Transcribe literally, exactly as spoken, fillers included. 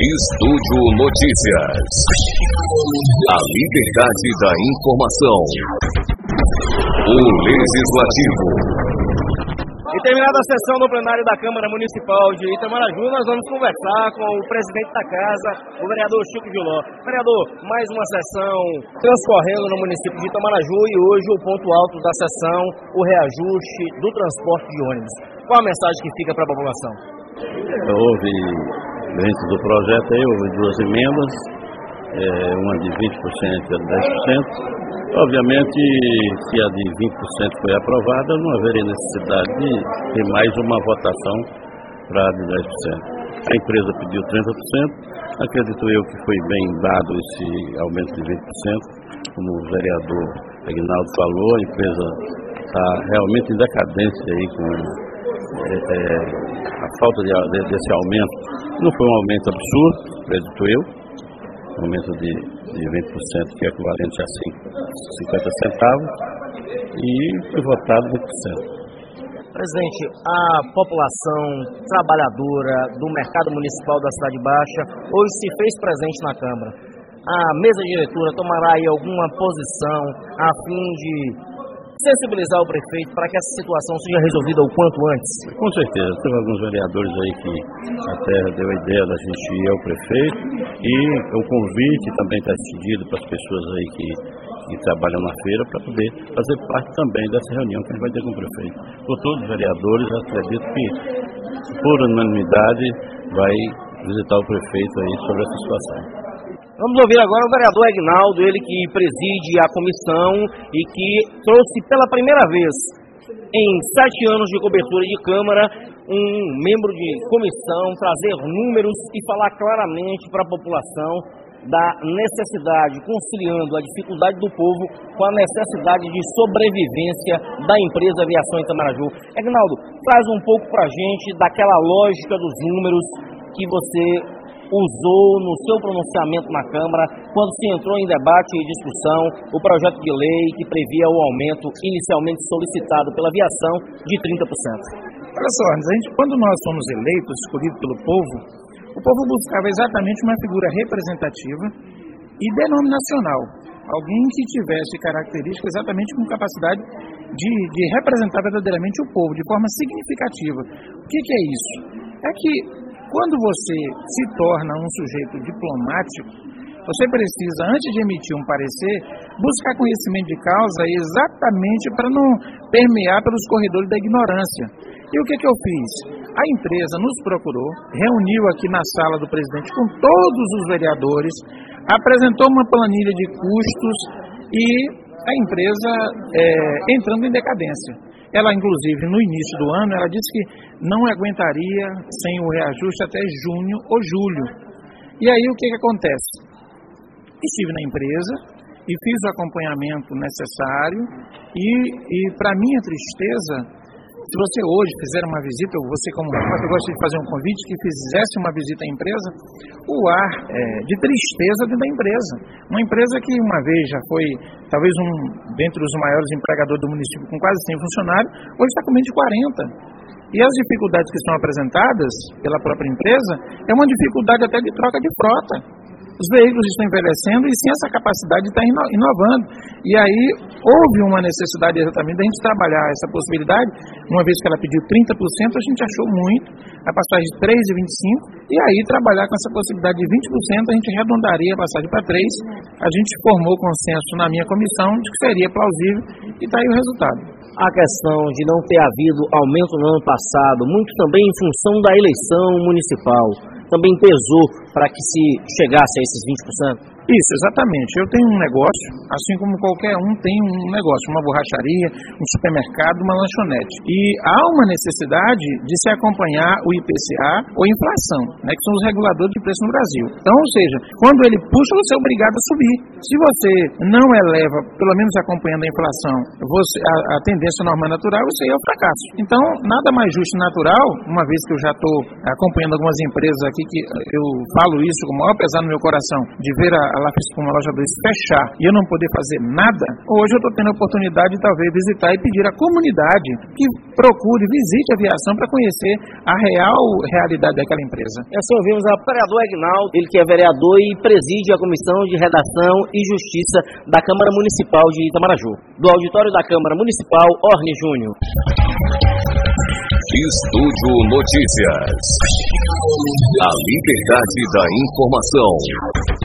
Estúdio Notícias. A liberdade da informação. O Legislativo. E terminada a sessão do plenário da Câmara Municipal de Itamaraju, nós vamos conversar com o presidente da casa, o vereador Chico Giló. Vereador, mais uma sessão transcorrendo no município de Itamaraju e hoje o ponto alto da sessão, o reajuste do transporte de ônibus. Qual a mensagem que fica para a população? Houve, dentro do projeto aí, houve duas emendas, é, uma de vinte por cento e a de dez por cento. Obviamente, se a de vinte por cento foi aprovada, não haveria necessidade de ter mais uma votação para a de dez por cento. A empresa pediu trinta por cento, acredito eu que foi bem dado esse aumento de vinte por cento. Como o vereador Aguinaldo falou, a empresa está realmente em decadência aí com é, é, a falta de, de, desse aumento. Não foi um aumento absurdo, acredito eu, um aumento de de vinte por cento, que é equivalente a cinquenta centavos, e foi votado vinte por cento. Presidente, a população trabalhadora do mercado municipal da Cidade Baixa hoje se fez presente na Câmara. A mesa diretora tomará aí alguma posição a fim de sensibilizar o prefeito para que essa situação seja resolvida o quanto antes? Com certeza, teve alguns vereadores aí que até deu a ideia da gente ir ao prefeito, e o convite também está estendido para as pessoas aí que, que trabalham na feira para poder fazer parte também dessa reunião que a gente vai ter com o prefeito. Por todos os vereadores, acredito que por unanimidade vai visitar o prefeito aí sobre essa situação. Vamos ouvir agora o vereador Aguinaldo, ele que preside a comissão e que trouxe pela primeira vez em sete anos de cobertura de Câmara um membro de comissão trazer números e falar claramente para a população da necessidade, conciliando a dificuldade do povo com a necessidade de sobrevivência da empresa Aviação Itamaraju. Aguinaldo, traz um pouco para a gente daquela lógica dos números que você usou no seu pronunciamento na Câmara, quando se entrou em debate e discussão o projeto de lei que previa o aumento inicialmente solicitado pela aviação de trinta por cento. Olha só, a gente, quando nós fomos eleitos, escolhidos pelo povo, o povo buscava exatamente uma figura representativa e denominacional, alguém que tivesse características exatamente com capacidade de, de representar verdadeiramente o povo, de forma significativa. O que, que é isso? É que quando você se torna um sujeito diplomático, você precisa, antes de emitir um parecer, buscar conhecimento de causa exatamente para não permear pelos corredores da ignorância. E o que, que eu fiz? A empresa nos procurou, reuniu aqui na sala do presidente com todos os vereadores, apresentou uma planilha de custos e a empresa é, entrando em decadência. Ela, inclusive, no início do ano, ela disse que não aguentaria sem o reajuste até junho ou julho. E aí, o que, que acontece? Estive na empresa e fiz o acompanhamento necessário e, e para minha tristeza, se você hoje fizer uma visita, ou você como repórter, eu gosto de fazer um convite, que fizesse uma visita à empresa, o ar é, de tristeza dentro da empresa. Uma empresa que uma vez já foi, talvez, um dentre os maiores empregadores do município, com quase cem funcionários, hoje está com menos de quarenta. E as dificuldades que são apresentadas pela própria empresa é uma dificuldade até de troca de frota. Os veículos estão envelhecendo e sem essa capacidade de estar inovando. E aí houve uma necessidade exatamente da gente trabalhar essa possibilidade. Uma vez que ela pediu trinta por cento, a gente achou muito, a passagem de três vírgula vinte e cinco por cento, e aí trabalhar com essa possibilidade de vinte por cento, a gente arredondaria a passagem para três por cento. A gente formou consenso na minha comissão de que seria plausível e está aí o resultado. A questão de não ter havido aumento no ano passado, muito também em função da eleição municipal, também pesou para que se chegasse a esses vinte por cento? Isso, exatamente. Eu tenho um negócio, assim como qualquer um tem um negócio, uma borracharia, um supermercado, uma lanchonete. E há uma necessidade de se acompanhar o I P C A ou a inflação, né, que são os reguladores de preço no Brasil. Então, ou seja, quando ele puxa, você é obrigado a subir. Se você não eleva, pelo menos acompanhando a inflação, você, a, a tendência normal natural, você é o fracasso. Então, nada mais justo e natural, uma vez que eu já estou acompanhando algumas empresas aqui, que eu falo isso com o maior pesar no meu coração, de ver a a Lafiscom, a loja dois, fechar e eu não poder fazer nada, hoje eu estou tendo a oportunidade de talvez visitar e pedir à comunidade que procure, visite a aviação para conhecer a real realidade daquela empresa. E assim ouvimos a vereador Aguinaldo, ele que é vereador e preside a Comissão de Redação e Justiça da Câmara Municipal de Itamaraju. Do auditório da Câmara Municipal, Orne Júnior. Estúdio Notícias. A liberdade da informação.